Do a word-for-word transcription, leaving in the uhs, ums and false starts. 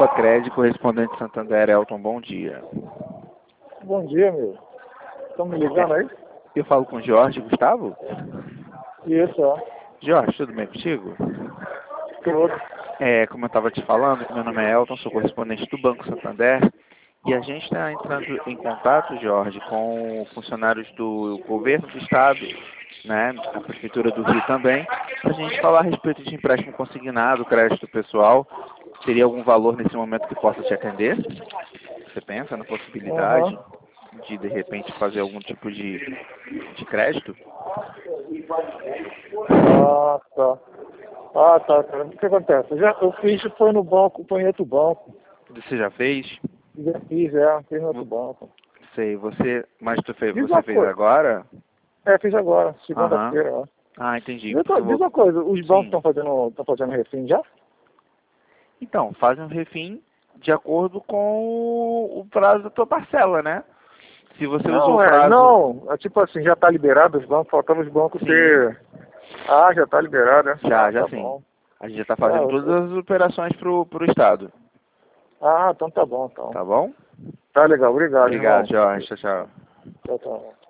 Copacred, correspondente Santander, Elton, bom dia. Bom dia, meu. Estão me ligando aí? Eu falo com o Jorge Gustavo? Isso, ó. Jorge, tudo bem contigo? Tudo. É, como eu estava te falando, meu nome é Elton, sou correspondente do Banco Santander. E a gente está entrando em contato, Jorge, com funcionários do governo do estado, né, a Prefeitura do Rio também, para a gente falar a respeito de empréstimo consignado, crédito pessoal. Teria algum valor nesse momento que possa te atender? Você pensa na possibilidade Uhum. de, de repente, fazer algum tipo de, de crédito? Ah, tá. Ah, tá, cara. O que acontece? Eu, já, eu fiz, foi no banco, foi em outro banco. Você já fez? Já fiz, é, fiz no outro banco. Sei, você, mas tu fez, Diz você uma fez coisa. agora? É, fiz agora, Aham. segunda-feira, ó. Ah, entendi. Diz, Porque eu diz vou... uma coisa, os bancos Sim. estão fazendo, estão fazendo refém já? Então, fazem um refim de acordo com o prazo da tua parcela, né? Se você usou Não, o é, prazo... não, é tipo assim, já tá liberado os bancos, faltava os bancos Sim, ter... Ah, já tá liberado, né? já, Ah, já tá sim. bom. A gente já está Ah, fazendo eu- todas eu- as operações pro, pro estado, ah, então tá bom, então. tá bom? Tá legal, obrigado, Obrigado, irmão. Jorge. Tchau, tchau. Tchau, tchau.